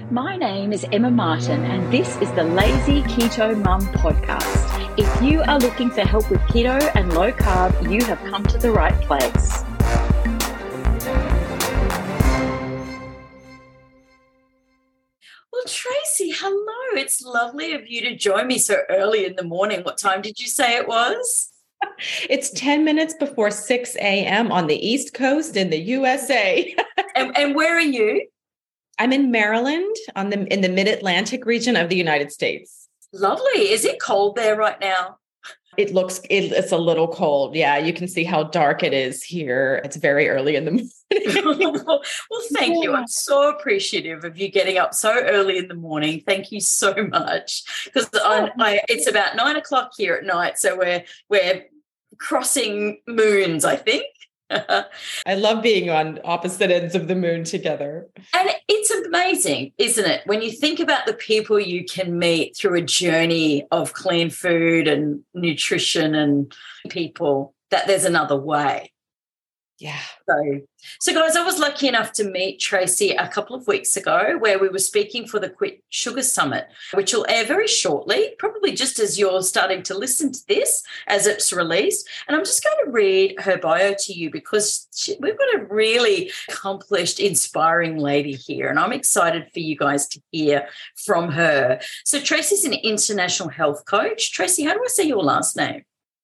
My name is Emma Martin, and this is the Lazy Keto Mum podcast. If you are looking for help with keto and low carb, you have come to the right place. Well, Tracy, hello. It's lovely of you to join me so early in the morning. What time did you say it was? It's 10 minutes before 6 a.m. on the East Coast in the USA. And where are you? I'm in Maryland in the mid-Atlantic region of the United States. Lovely. Is it cold there right now? It's a little cold. Yeah, you can see how dark it is here. It's very early in the morning. Well, thank you. I'm so appreciative of you getting up so early in the morning. Thank you so much. Because it's about 9 o'clock here at night, so we're crossing moons, I think. I love being on opposite ends of the moon together. And it's amazing, isn't it? When you think about the people you can meet through a journey of clean food and nutrition and people, that there's another way. Yeah. So guys, I was lucky enough to meet Tracy a couple of weeks ago where we were speaking for the Quit Sugar Summit, which will air very shortly, probably just as you're starting to listen to this as it's released. And I'm just going to read her bio to you because we've got a really accomplished, inspiring lady here, and I'm excited for you guys to hear from her. So Tracy's an international health coach. Tracy, how do I say your last name?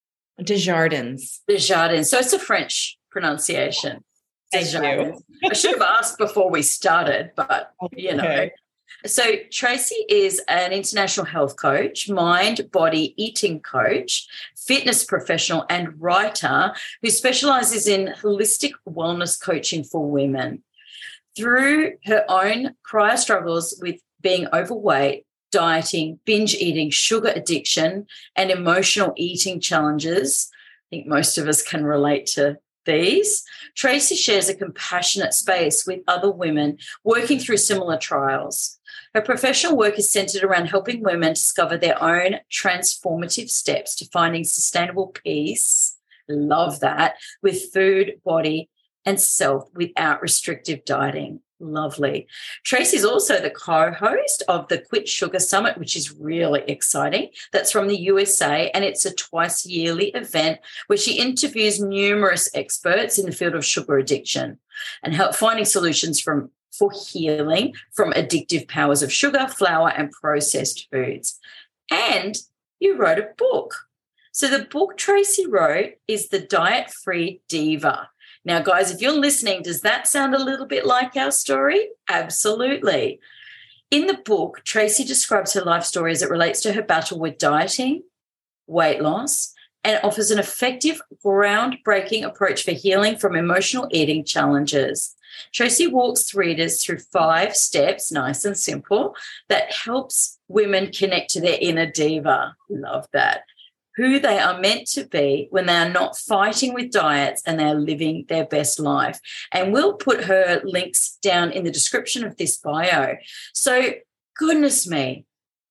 Desjardins. Desjardins. So it's a French pronunciation. Thank you. I should have asked before we started, but you know. Okay. So Tracy is an international health coach, mind, body, eating coach, fitness professional, and writer who specializes in holistic wellness coaching for women. Through her own prior struggles with being overweight, dieting, binge eating, sugar addiction, and emotional eating challenges, I think most of us can relate to these. Tracy shares a compassionate space with other women working through similar trials. Her professional work is centered around helping women discover their own transformative steps to finding sustainable peace, love that, with food, body, and self without restrictive dieting. Lovely. Tracy's also the co-host of the Quit Sugar Summit, which is really exciting. That's from the USA, and it's a twice yearly event where she interviews numerous experts in the field of sugar addiction and help finding solutions for healing from addictive powers of sugar, flour, and processed foods. And you wrote a book. So the book Tracy wrote is The Diet-Free Diva. Now, guys, if you're listening, does that sound a little bit like our story? Absolutely. In the book, Tracy describes her life story as it relates to her battle with dieting, weight loss, and offers an effective, groundbreaking approach for healing from emotional eating challenges. Tracy walks readers through 5 steps, nice and simple, that helps women connect to their inner diva. Love that. Who they are meant to be when they are not fighting with diets and they are living their best life. And we'll put her links down in the description of this bio. So, goodness me,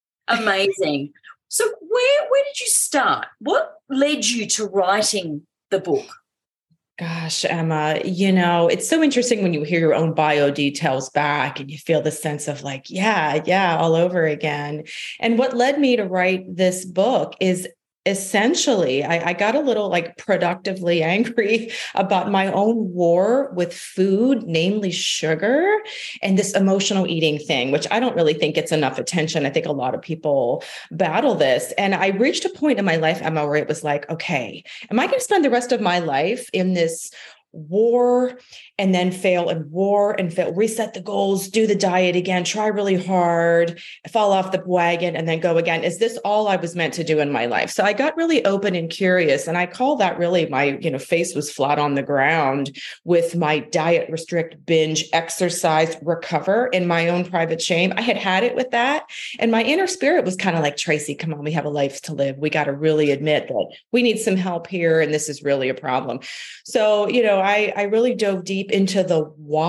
amazing. So where did you start? What led you to writing the book? Gosh, Emma, it's so interesting when you hear your own bio details back and you feel the sense of like, yeah, all over again. And what led me to write this book is essentially, I got a little productively angry about my own war with food, namely sugar, and this emotional eating thing, which I don't really think gets enough attention. I think a lot of people battle this. And I reached a point in my life, Emma, where it was like, okay, am I going to spend the rest of my life in this war and then fail and war and fail, reset the goals, do the diet again, try really hard, fall off the wagon and then go again? Is this all I was meant to do in my life? So I got really open and curious. And I call that really my, face was flat on the ground with my diet, restrict, binge, exercise, recover in my own private shame. I had it with that. And my inner spirit was kind of like, Tracy, come on, we have a life to live. We got to really admit that we need some help here. And this is really a problem. So, I really dove deep into the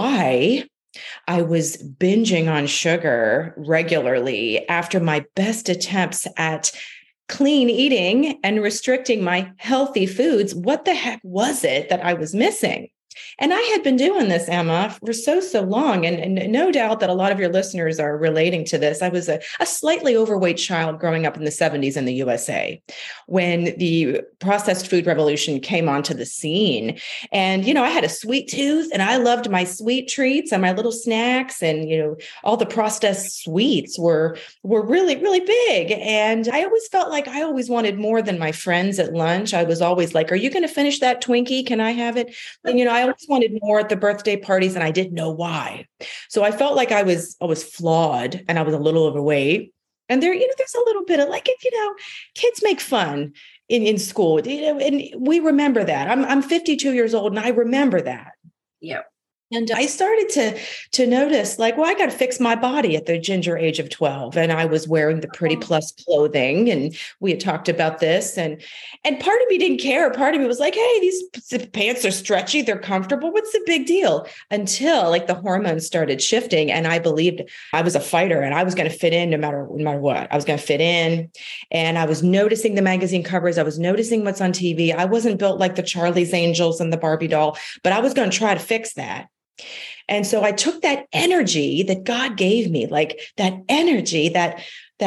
why I was binging on sugar regularly after my best attempts at clean eating and restricting my healthy foods. What the heck was it that I was missing? And I had been doing this, Emma, for so long. And no doubt that a lot of your listeners are relating to this. I was a slightly overweight child growing up in the 70s in the USA when the processed food revolution came onto the scene. And, I had a sweet tooth and I loved my sweet treats and my little snacks. And, all the processed sweets were really, really big. And I always felt like I always wanted more than my friends at lunch. I was always like, are you going to finish that Twinkie? Can I have it? And, I always wanted more at the birthday parties and I didn't know why. So I felt like I was flawed and I was a little overweight. And there's a little bit of like, kids make fun in school, and we remember that. I'm 52 years old and I remember that. Yeah. And I started to notice like, well, I got to fix my body at the ginger age of 12. And I was wearing the Pretty Plus clothing. And we had talked about this. And part of me didn't care. Part of me was like, hey, these pants are stretchy. They're comfortable. What's the big deal? Until like the hormones started shifting. And I believed I was a fighter and I was going to fit in no matter what. I was going to fit in. And I was noticing the magazine covers. I was noticing what's on TV. I wasn't built like the Charlie's Angels and the Barbie doll, but I was going to try to fix that. And so I took that energy that God gave me, like that energy, that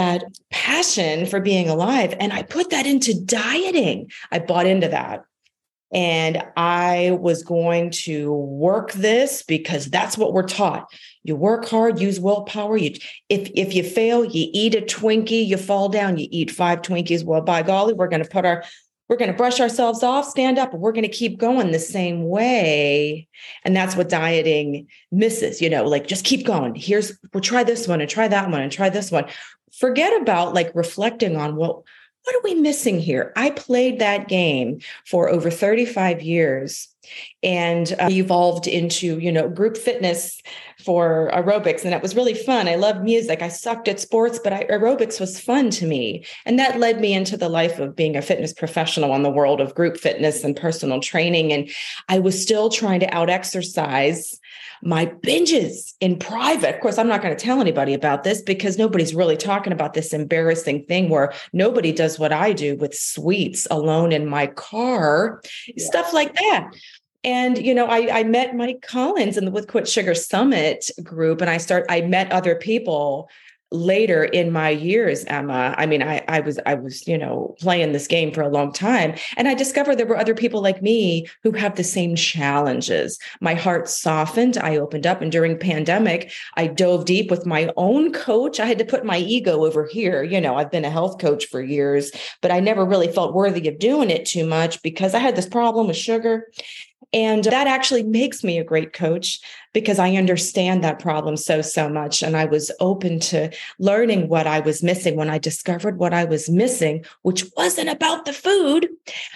passion for being alive, and I put that into dieting. I bought into that. And I was going to work this because that's what we're taught. You work hard, use willpower. If you fail, you eat a Twinkie, you fall down, you eat 5 Twinkies. Well, by golly, we're going to brush ourselves off, stand up, and we're going to keep going the same way. And that's what dieting misses, like just keep going. We'll try this one and try that one and try this one. Forget about like reflecting on, well, what are we missing here? I played that game for over 35 years and evolved into, group fitness for aerobics. And it was really fun. I loved music. I sucked at sports, but aerobics was fun to me. And that led me into the life of being a fitness professional in the world of group fitness and personal training. And I was still trying to out-exercise my binges in private. Of course, I'm not going to tell anybody about this because nobody's really talking about this embarrassing thing where nobody does what I do with sweets alone in my car, stuff like that. And, I met Mike Collins in the With Quit Sugar Summit group, and I met other people later in my years, Emma. I mean, I was, playing this game for a long time, and I discovered there were other people like me who have the same challenges. My heart softened. I opened up, and during pandemic, I dove deep with my own coach. I had to put my ego over here. I've been a health coach for years, but I never really felt worthy of doing it too much because I had this problem with sugar. And that actually makes me a great coach because I understand that problem so much. And I was open to learning what I was missing. When I discovered what I was missing, which wasn't about the food,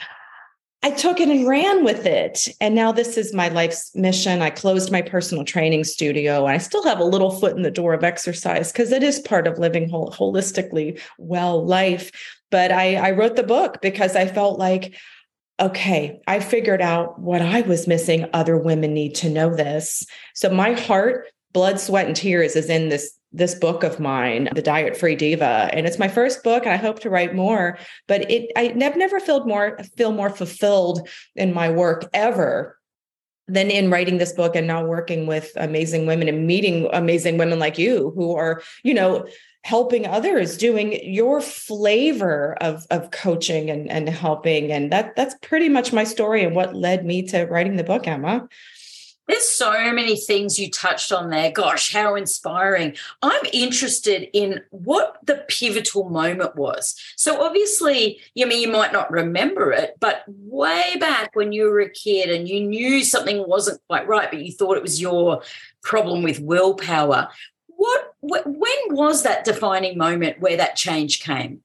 I took it and ran with it. And now this is my life's mission. I closed my personal training studio. And I still have a little foot in the door of exercise because it is part of living holistically well life. But I wrote the book because I felt like, okay, I figured out what I was missing. Other women need to know this. So my heart, blood, sweat, and tears is in this book of mine, The Diet-Free Diva. And it's my first book, and I hope to write more. But I've never feel more fulfilled in my work ever than in writing this book and now working with amazing women and meeting amazing women like you who are, helping others, doing your flavor of coaching and helping. And that's pretty much my story and what led me to writing the book, Emma. There's so many things you touched on there. Gosh, how inspiring. I'm interested in what the pivotal moment was. So obviously, you might not remember it, but way back when you were a kid and you knew something wasn't quite right, but you thought it was your problem with willpower. When was that defining moment where that change came?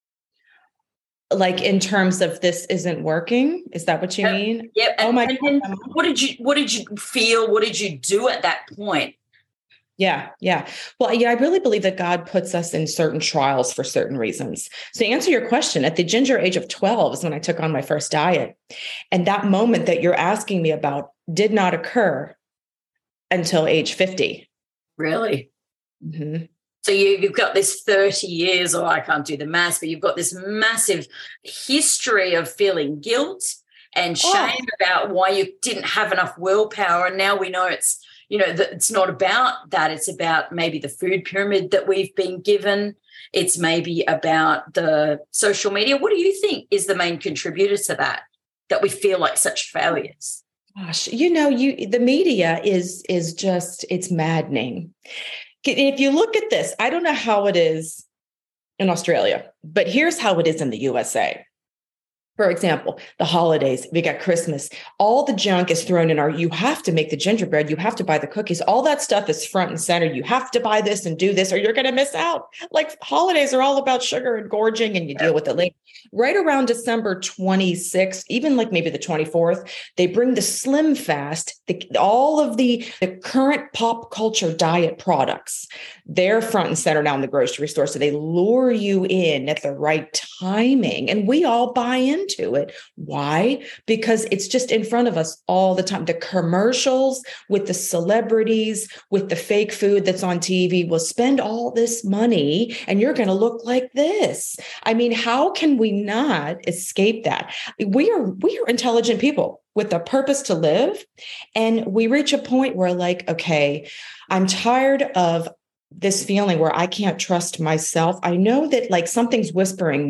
Like in terms of this isn't working? Is that what you mean? Yeah. Oh my God. What did you feel? What did you do at that point? Yeah. Well, I really believe that God puts us in certain trials for certain reasons. So to answer your question, at the ginger age of 12 is when I took on my first diet. And that moment that you're asking me about did not occur until age 50. Really? Mm-hmm. So you've got this 30 years, or I can't do the maths, but you've got this massive history of feeling guilt, and shame about why you didn't have enough willpower. And now we know it's, that it's not about that. It's about maybe the food pyramid that we've been given. It's maybe about the social media. What do you think is the main contributor to that we feel like such failures? Gosh, the media is just, it's maddening. If you look at this, I don't know how it is in Australia, but here's how it is in the USA. For example, the holidays, we got Christmas, all the junk is thrown in you have to make the gingerbread, you have to buy the cookies, all that stuff is front and center. You have to buy this and do this or you're going to miss out. Like holidays are all about sugar and gorging and you deal with it later. Right around December 26th, even like maybe the 24th, they bring the Slim Fast, all of the current pop culture diet products. They're front and center now in the grocery store. So they lure you in at the right timing and we all buy into it. Why? Because it's just in front of us all the time. The commercials with the celebrities, with the fake food that's on TV will spend all this money and you're going to look like this. I mean, how can we not escape that? We are intelligent people with a purpose to live. And we reach a point where like, okay, I'm tired of this feeling where I can't trust myself. I know that like something's whispering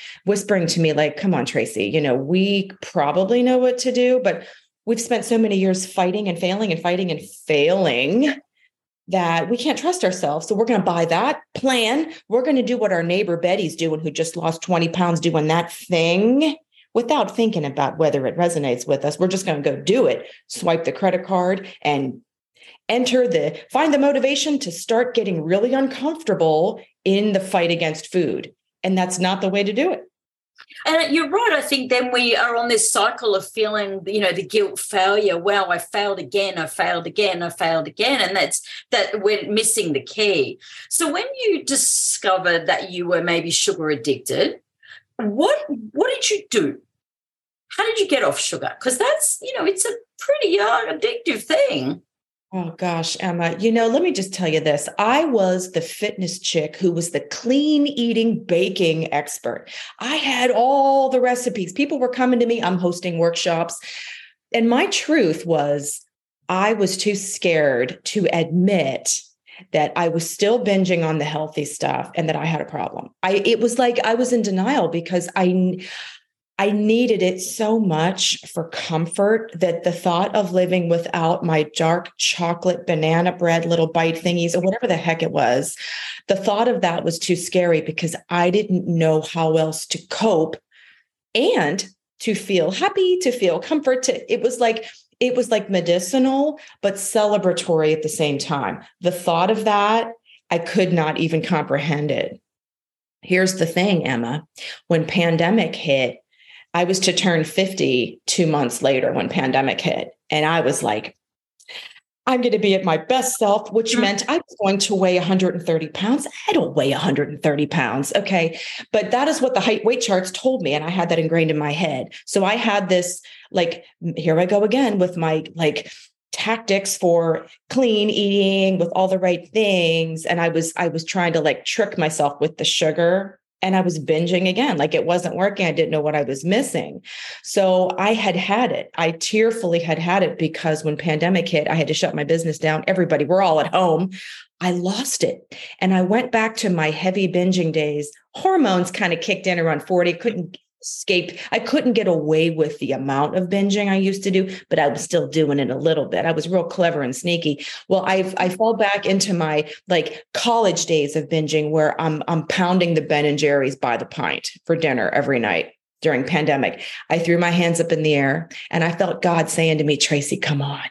to me, like, come on, Tracy, we probably know what to do, but we've spent so many years fighting and failing and fighting and failing that we can't trust ourselves. So we're going to buy that plan. We're going to do what our neighbor Betty's doing, who just lost 20 pounds doing that thing without thinking about whether it resonates with us. We're just going to go do it, swipe the credit card and find the motivation to start getting really uncomfortable in the fight against food. And that's not the way to do it. And you're right. I think then we are on this cycle of feeling, the guilt, failure. Wow, I failed again. I failed again. I failed again. And that we're missing the key. So when you discovered that you were maybe sugar addicted, what did you do? How did you get off sugar? Because that's, it's a pretty addictive thing. Oh gosh, Emma, let me just tell you this. I was the fitness chick who was the clean eating baking expert. I had all the recipes. People were coming to me. I'm hosting workshops. And my truth was I was too scared to admit that I was still binging on the healthy stuff and that I had a problem. It was like I was in denial because I needed it so much for comfort that the thought of living without my dark chocolate banana bread, little bite thingies, or whatever the heck it was, the thought of that was too scary because I didn't know how else to cope and to feel happy, to feel comfort. It was like medicinal, but celebratory at the same time. The thought of that, I could not even comprehend it. Here's the thing, Emma, when pandemic hit, I was to turn 50 2 months later when pandemic hit. And I was like, I'm going to be at my best self, which meant I was going to weigh 130 pounds. I don't weigh 130 pounds. Okay. But that is what the height weight charts told me. And I had that ingrained in my head. So I had this, like, here I go again with my tactics for clean eating with all the right things. And I was trying to trick myself with the sugar. And I was binging again, like it wasn't working. I didn't know what I was missing. So I had it. I tearfully had it because when pandemic hit, I had to shut my business down. We're all at home. I lost it. And I went back to my heavy binging days. Hormones kind of kicked in around 40. Couldn't escape. I couldn't get away with the amount of binging I used to do, but I was still doing it a little bit. I was real clever and sneaky. Well, I fall back into my college days of binging where I'm pounding the Ben and Jerry's by the pint for dinner every night during pandemic. I threw my hands up in the air and I felt God saying to me, Tracy, come on.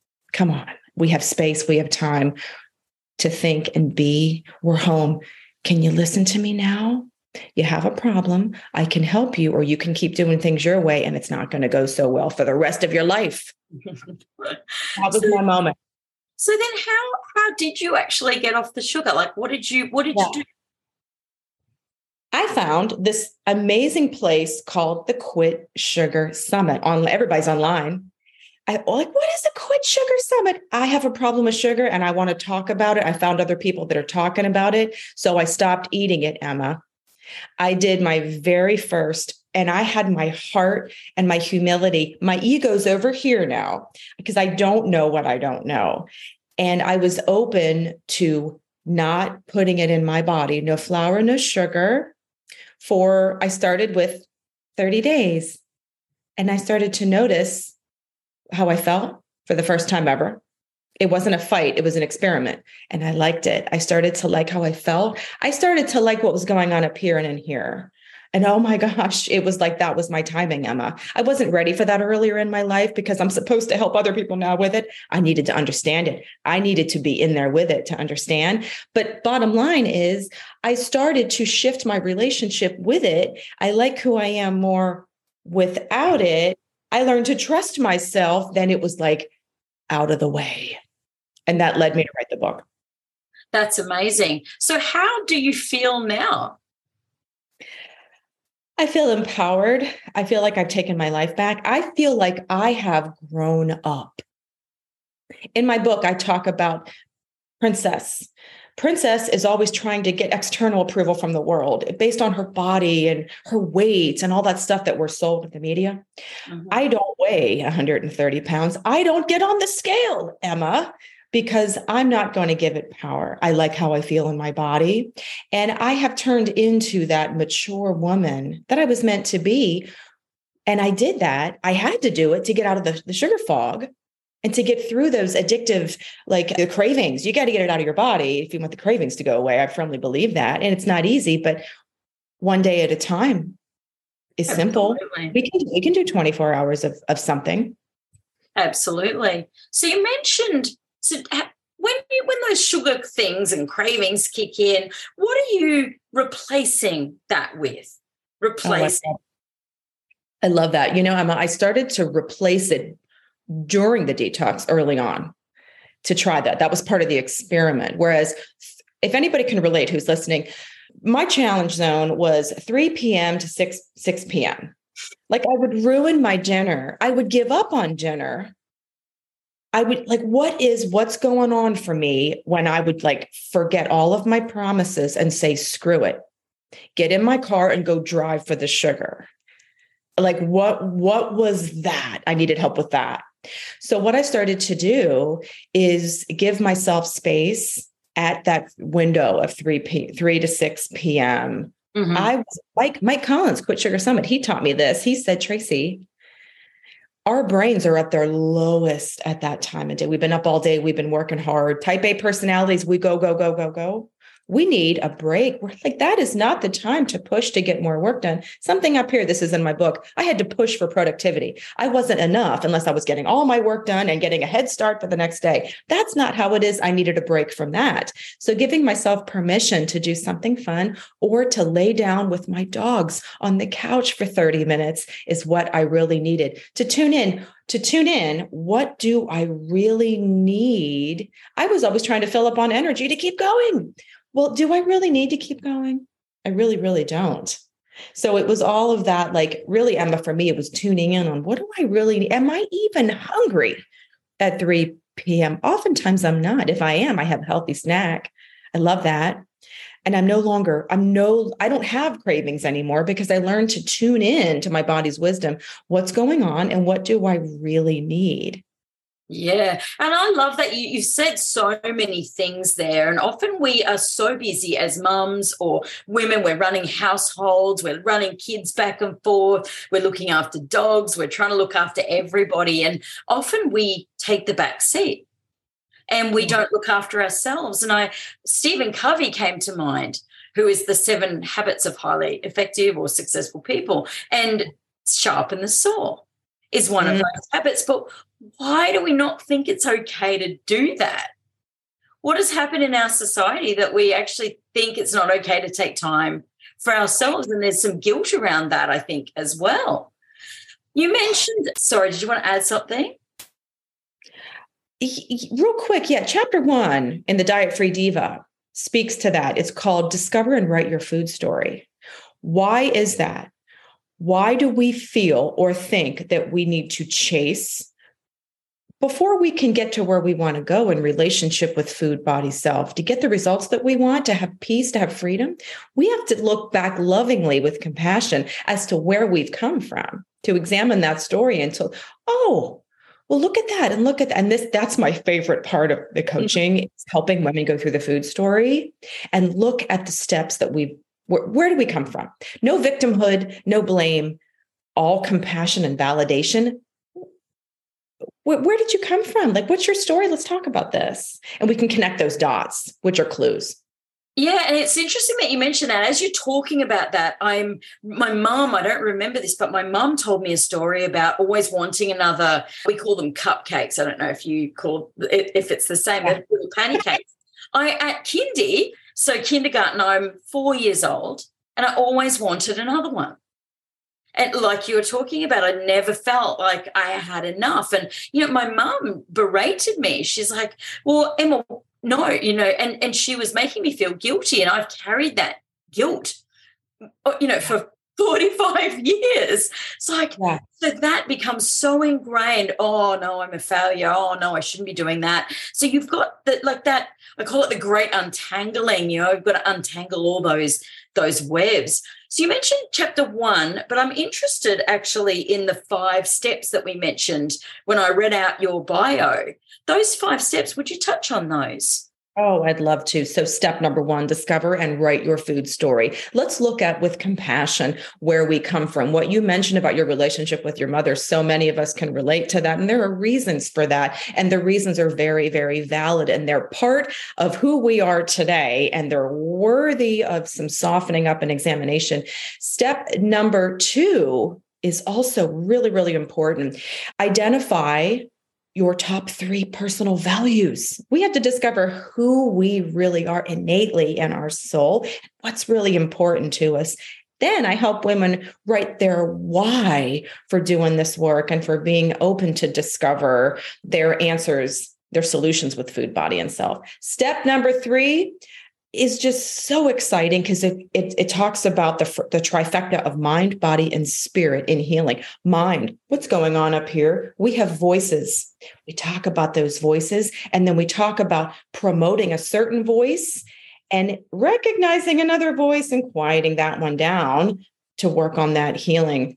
We have space. We have time to think and be. We're home. Can you listen to me now? You have a problem. I can help you, or you can keep doing things your way, and it's not going to go so well for the rest of your life. That was my moment. So then how did you actually get off the sugar? What did you do? I found this amazing place called the Quit Sugar Summit. Everybody's online. What is the Quit Sugar Summit? I have a problem with sugar and I want to talk about it. I found other people that are talking about it. So I stopped eating it, Emma. I did my very first and I had my heart and my humility. My ego's over here now because I don't know what I don't know. And I was open to not putting it in my body, no flour, no sugar. I started with 30 days. And I started to notice how I felt for the first time ever. It wasn't a fight. It was an experiment. And I liked it. I started to like how I felt. I started to like what was going on up here and in here. And oh my gosh, it was like, that was my timing, Emma. I wasn't ready for that earlier in my life because I'm supposed to help other people now with it. I needed to understand it. I needed to be in there with it to understand. But bottom line is, I started to shift my relationship with it. I like who I am more without it. I learned to trust myself. Then it was like out of the way. And that led me to write the book. That's amazing. So how do you feel now? I feel empowered. I feel like I've taken my life back. I feel like I have grown up. In my book, I talk about Princess. Princess is always trying to get external approval from the world based on her body and her weight and all that stuff that we're sold with the media. Mm-hmm. I don't weigh 130 pounds. I don't get on the scale, Emma, because I'm not going to give it power. I like how I feel in my body. And I have turned into that mature woman that I was meant to be. And I did that. I had to do it to get out of the sugar fog and to get through those addictive, like the cravings. You got to get it out of your body if you want the cravings to go away. I firmly believe that. And it's not easy, but one day at a time is simple. We can do 24 hours of something. Absolutely. So you mentioned, when those sugar things and cravings kick in, what are you replacing that with? I love that. You know, Emma, I started to replace it during the detox early on to try that. That was part of the experiment. Whereas if anybody can relate who's listening, my challenge zone was 3 p.m. to 6 p.m. Like I would ruin my dinner. I would give up on dinner. I would like, what's going on for me when I would like forget all of my promises and say, screw it, get in my car and go drive for the sugar. Like what was that? I needed help with that. So what I started to do is give myself space at that window of 3 to 6 p.m. Mm-hmm. I was like Mike Collins, Quit Sugar Summit. He taught me this. He said, Tracy, our brains are at their lowest at that time of day. We've been up all day. We've been working hard. Type A personalities, we go, go, go, go, go. We need a break. We're like, that is not the time to push to get more work done. Something up here, this is in my book. I had to push for productivity. I wasn't enough unless I was getting all my work done and getting a head start for the next day. That's not how it is. I needed a break from that. So giving myself permission to do something fun or to lay down with my dogs on the couch for 30 minutes is what I really needed. To tune in, what do I really need? I was always trying to fill up on energy to keep going. Well, do I really need to keep going? I really, really don't. So it was all of that, like really, Emma, for me, it was tuning in on what do I really need? Am I even hungry at 3 p.m.? Oftentimes I'm not. If I am, I have a healthy snack. I love that. And I don't have cravings anymore because I learned to tune in to my body's wisdom. What's going on and what do I really need? Yeah. And I love that you've said so many things there. And often we are so busy as mums or women, we're running households, we're running kids back and forth, we're looking after dogs, we're trying to look after everybody. And often we take the back seat and we don't look after ourselves. And Stephen Covey came to mind, who is the 7 habits of highly effective or successful people, and sharpen the saw is one of those habits. But why do we not think it's okay to do that? What has happened in our society that we actually think it's not okay to take time for ourselves? And there's some guilt around that, I think, as well. You mentioned, sorry, did you want to add something? Real quick, yeah. Chapter 1 in the Diet Free Diva speaks to that. It's called Discover and Write Your Food Story. Why is that? Why do we feel or think that we need to chase before we can get to where we want to go in relationship with food, body, self, to get the results that we want, to have peace, to have freedom, we have to look back lovingly with compassion as to where we've come from, to examine that story until, oh, well, look at that and look at that. And that's my favorite part of the coaching, is helping women go through the food story and look at the steps that where do we come from? No victimhood, no blame, all compassion and validation. Where did you come from? Like, what's your story? Let's talk about this. And we can connect those dots, which are clues. Yeah, and it's interesting that you mentioned that. As you're talking about that, my mum, I don't remember this, but my mum told me a story about always wanting another, we call them cupcakes. I don't know if it's the same, but pancakes. At kindergarten, I'm 4 years old, and I always wanted another one. And like you were talking about, I never felt like I had enough. And, my mum berated me. She's like, well, Emma, no, and she was making me feel guilty. And I've carried that guilt, for 45 years. It's like, yeah. So that becomes so ingrained. Oh, no, I'm a failure. Oh, no, I shouldn't be doing that. So you've got that, I call it the great untangling. You've got to untangle all those webs. So you mentioned chapter 1, but I'm interested actually in the 5 steps that we mentioned when I read out your bio. Those 5 steps, would you touch on those? Oh, I'd love to. So step number 1, discover and write your food story. Let's look at, with compassion, where we come from. What you mentioned about your relationship with your mother, so many of us can relate to that. And there are reasons for that. And the reasons are very, very valid. And they're part of who we are today. And they're worthy of some softening up and examination. Step number 2 is also really, really important. Identify your top 3 personal values. We have to discover who we really are innately in our soul, what's really important to us. Then I help women write their why for doing this work and for being open to discover their answers, their solutions with food, body, and self. Step number 3 is just so exciting because it talks about the trifecta of mind, body, and spirit in healing. Mind, what's going on up here? We have voices. We talk about those voices, and then we talk about promoting a certain voice and recognizing another voice and quieting that one down to work on that healing.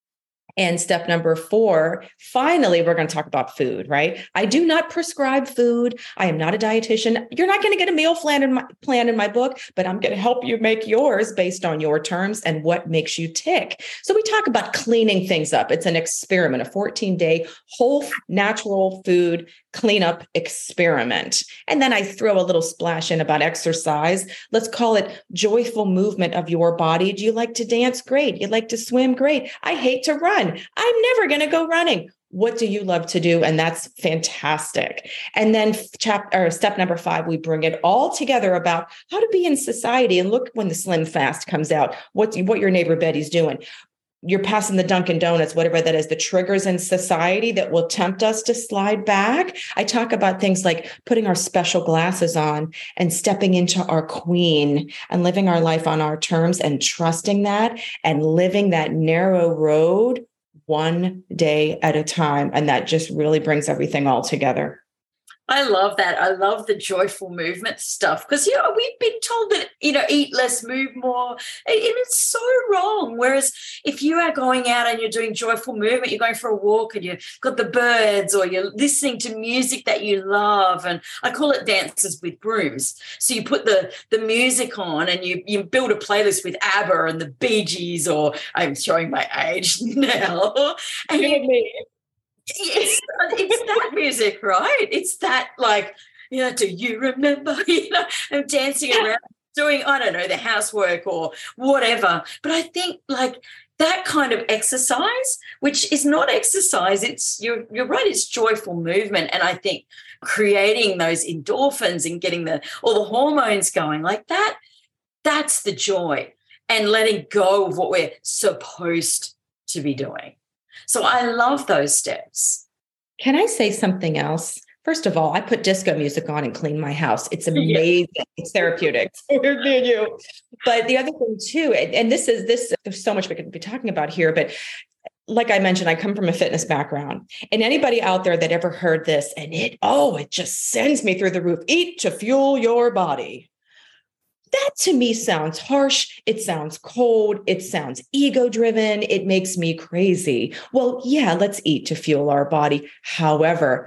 And step number 4, finally, we're going to talk about food, right? I do not prescribe food. I am not a dietitian. You're not going to get a meal plan in my book, but I'm going to help you make yours based on your terms and what makes you tick. So we talk about cleaning things up. It's an experiment, a 14-day whole natural food cleanup experiment. And then I throw a little splash in about exercise. Let's call it joyful movement of your body. Do you like to dance? Great. You like to swim? Great. I hate to run. I'm never going to go running. What do you love to do? And that's fantastic. And then step number 5, we bring it all together about how to be in society. And look, when the Slim Fast comes out, what your neighbor Betty's doing. You're passing the Dunkin' Donuts, whatever that is, the triggers in society that will tempt us to slide back. I talk about things like putting our special glasses on and stepping into our queen and living our life on our terms and trusting that and living that narrow road one day at a time. And that just really brings everything all together. I love that. I love the joyful movement stuff because, we've been told that, eat less, move more, and it's so wrong. Whereas if you are going out and you're doing joyful movement, you're going for a walk and you've got the birds or you're listening to music that you love, and I call it dances with brooms. So you put the music on and you build a playlist with ABBA and the Bee Gees, or I'm showing my age now. And it's that music, right? It's that, like, do you remember, I'm dancing around doing, I don't know, the housework or whatever. But I think like that kind of exercise, which is not exercise, it's, you're right, it's joyful movement. And I think creating those endorphins and getting all the hormones going like that, that's the joy, and letting go of what we're supposed to be doing. So I love those steps. Can I say something else? First of all, I put disco music on and clean my house. It's amazing. Yeah. It's therapeutic. But the other thing too, and this, there's so much we could be talking about here, but like I mentioned, I come from a fitness background, and anybody out there that ever heard this and it just sends me through the roof. Eat to fuel your body. That to me sounds harsh. It sounds cold. It sounds ego driven. It makes me crazy. Well, yeah, let's eat to fuel our body. However,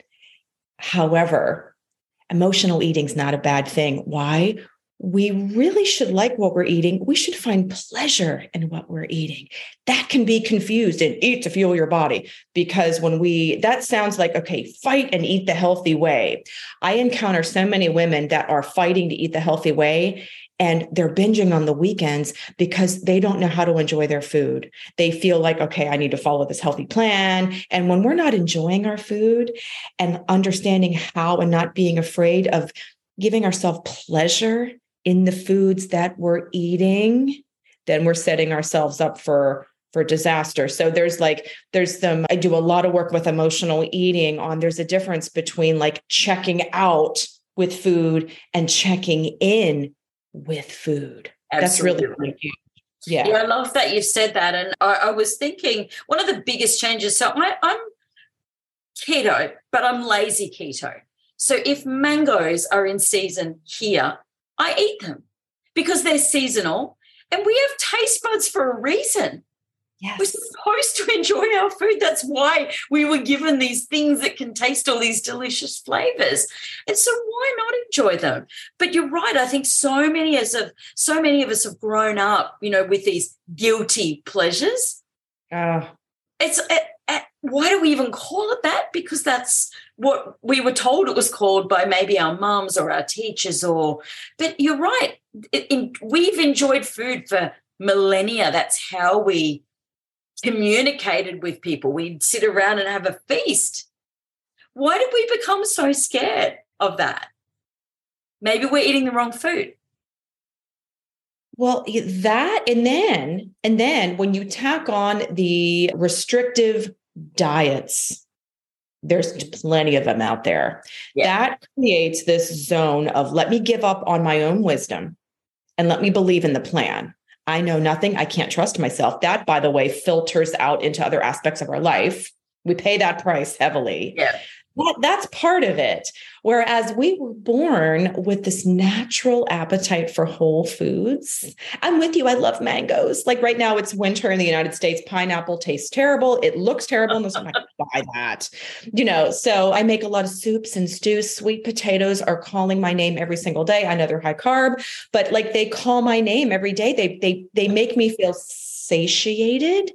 emotional eating is not a bad thing. Why? We really should like what we're eating. We should find pleasure in what we're eating. That can be confused in eat to fuel your body, because that sounds like, okay, fight and eat the healthy way. I encounter so many women that are fighting to eat the healthy way, and they're binging on the weekends because they don't know how to enjoy their food. They feel like, okay, I need to follow this healthy plan. And when we're not enjoying our food and understanding how and not being afraid of giving ourselves pleasure in the foods that we're eating, then we're setting ourselves up for disaster. So I do a lot of work with emotional eating there's a difference between like checking out with food and checking in with food. Absolutely. That's really huge. Yeah, I love that you said that. And I was thinking one of the biggest changes. So I'm keto, but I'm lazy keto. So if mangoes are in season here, I eat them because they're seasonal, and we have taste buds for a reason. Yes. We're supposed to enjoy our food. That's why we were given these things that can taste all these delicious flavors. And so why not enjoy them? But you're right. I think so many of us have grown up, with these guilty pleasures. Why do we even call it that? Because that's what we were told it was called by maybe our mums or our teachers. But you're right. We've enjoyed food for millennia. That's how we communicated with people. We'd sit around and have a feast. Why did we become so scared of that? Maybe we're eating the wrong food. Well, that, and then when you tack on the restrictive diets, there's plenty of them out there. Yeah. That creates this zone of let me give up on my own wisdom and let me believe in the plan. I know nothing. I can't trust myself. That, by the way, filters out into other aspects of our life. We pay that price heavily. Yeah. That's part of it. Whereas we were born with this natural appetite for whole foods. I'm with you. I love mangoes. Like right now it's winter in the United States. Pineapple tastes terrible. It looks terrible. And I'm not going to buy that, so I make a lot of soups and stews. Sweet potatoes are calling my name every single day. I know they're high carb, but like they call my name every day. They make me feel satiated.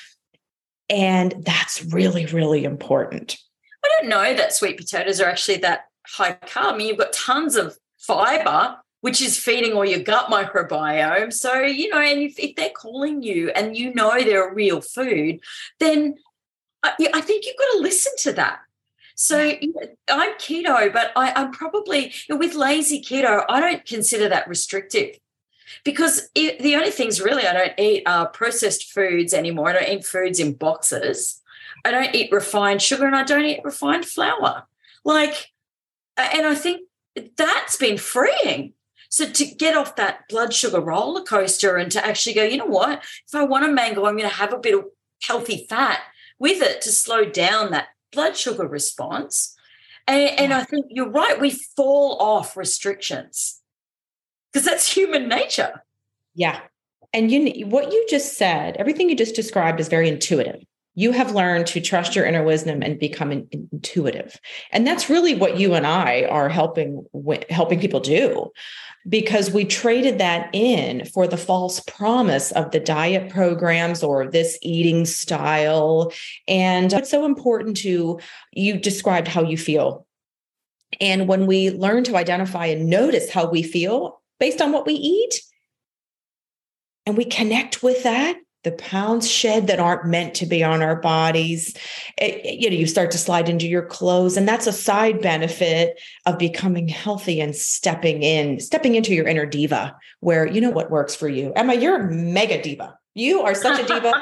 And that's really, really important. I don't know that sweet potatoes are actually that high carb. I mean, you've got tons of fiber, which is feeding all your gut microbiome. So, and if they're calling you and they're a real food, then I think you've got to listen to that. So I'm keto, but I'm probably, with lazy keto, I don't consider that restrictive. Because the only things really I don't eat are processed foods anymore. I don't eat foods in boxes. I don't eat refined sugar, and I don't eat refined flour. And I think that's been freeing. So to get off that blood sugar roller coaster and to actually go, you know what, if I want a mango, I'm going to have a bit of healthy fat with it to slow down that blood sugar response. And I think you're right. We fall off restrictions because that's human nature. Yeah. And what you just said, everything you just described is very intuitive. You have learned to trust your inner wisdom and become intuitive. And that's really what you and I are helping people do, because we traded that in for the false promise of the diet programs or this eating style. And it's so important you described how you feel. And when we learn to identify and notice how we feel based on what we eat, and we connect with that, the pounds shed that aren't meant to be on our bodies, you start to slide into your clothes. And that's a side benefit of becoming healthy and stepping into your inner diva, where you know what works for you. Emma, you're a mega diva. You are such a diva.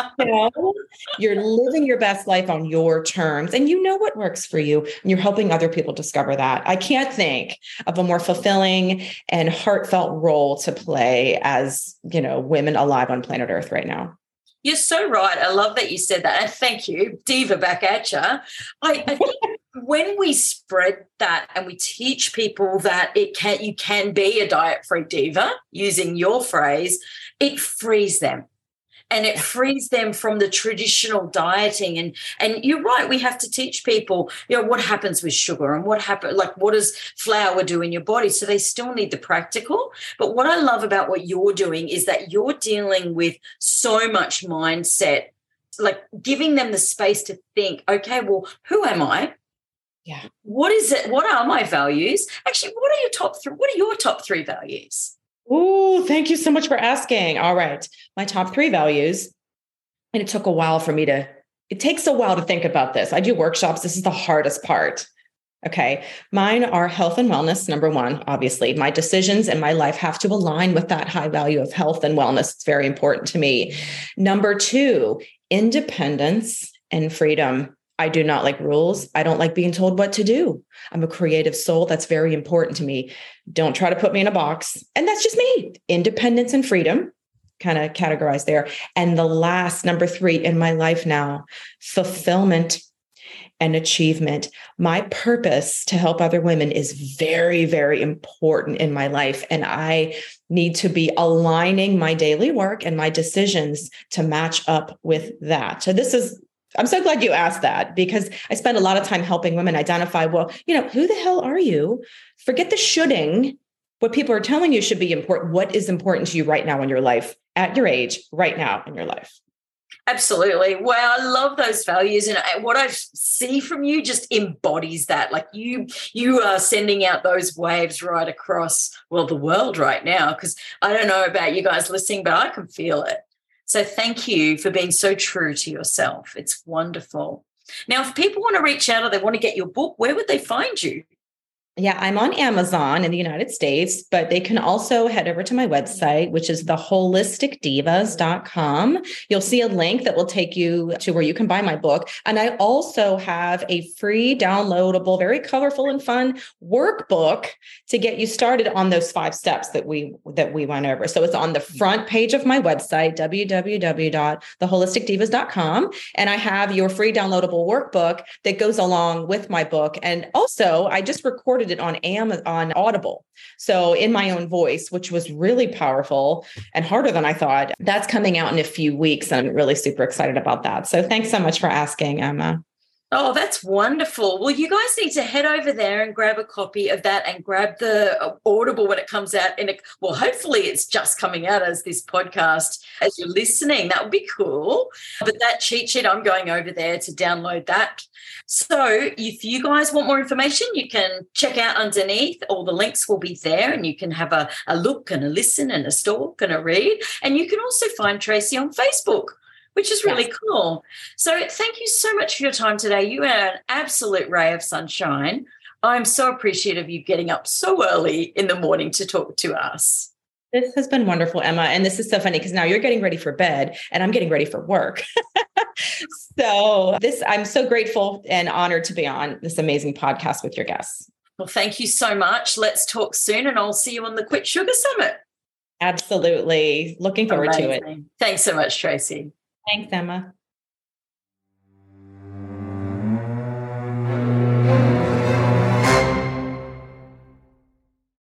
You're living your best life on your terms, and you know what works for you. And you're helping other people discover that. I can't think of a more fulfilling and heartfelt role to play as, women alive on planet Earth right now. You're so right. I love that you said that. And thank you, Diva, back at you. I think when we spread that and we teach people that you can be a diet-free diva, using your phrase, it frees them. And it frees them from the traditional dieting. And you're right, we have to teach people, what happens with sugar and what does flour do in your body? So they still need the practical. But what I love about what you're doing is that you're dealing with so much mindset, like giving them the space to think, okay, well, who am I? Yeah. What is it? What are my values? Actually, what are your top three values? Oh, thank you so much for asking. All right. My top three values. And it takes a while to think about this. I do workshops. This is the hardest part. Okay. Mine are health and wellness. Number one, obviously, my decisions and my life have to align with that high value of health and wellness. It's very important to me. Number two, independence and freedom. I do not like rules. I don't like being told what to do. I'm a creative soul. That's very important to me. Don't try to put me in a box. And that's just me. Independence and freedom, kind of categorized there. And the last, number three in my life now, fulfillment and achievement. My purpose to help other women is very, very important in my life. And I need to be aligning my daily work and my decisions to match up with that. So I'm so glad you asked that, because I spend a lot of time helping women identify, well, who the hell are you? Forget the shoulding. What people are telling you should be important. What is important to you right now in your life, at your age, right now in your life? Absolutely. Well, I love those values. And what I see from you just embodies that. Like you are sending out those waves right across, the world right now, because I don't know about you guys listening, but I can feel it. So thank you for being so true to yourself. It's wonderful. Now, if people want to reach out or they want to get your book, where would they find you? Yeah, I'm on Amazon in the United States, but they can also head over to my website, which is theholisticdivas.com. You'll see a link that will take you to where you can buy my book. And I also have a free downloadable, very colorful and fun workbook to get you started on those 5 steps that we went over. So it's on the front page of my website, www.theholisticdivas.com. And I have your free downloadable workbook that goes along with my book. And also, I just recorded it on Audible. So in my own voice, which was really powerful and harder than I thought. That's coming out in a few weeks. And I'm really super excited about that. So thanks so much for asking, Emma. Oh, that's wonderful. Well, you guys need to head over there and grab a copy of that and grab the Audible when it comes out. Hopefully it's just coming out as this podcast as you're listening. That would be cool. But that cheat sheet, I'm going over there to download that. So if you guys want more information, you can check out underneath. All the links will be there and you can have a look and a listen and a stalk and a read. And you can also find Tracy on Facebook, which is really cool. So thank you so much for your time today. You are an absolute ray of sunshine. I'm so appreciative of you getting up so early in the morning to talk to us. This has been wonderful, Emma. And this is so funny because now you're getting ready for bed and I'm getting ready for work. I'm so grateful and honored to be on this amazing podcast with your guests. Well, thank you so much. Let's talk soon and I'll see you on the Quit Sugar Summit. Absolutely. Looking forward to it. Thanks so much, Tracy. Thanks, Emma.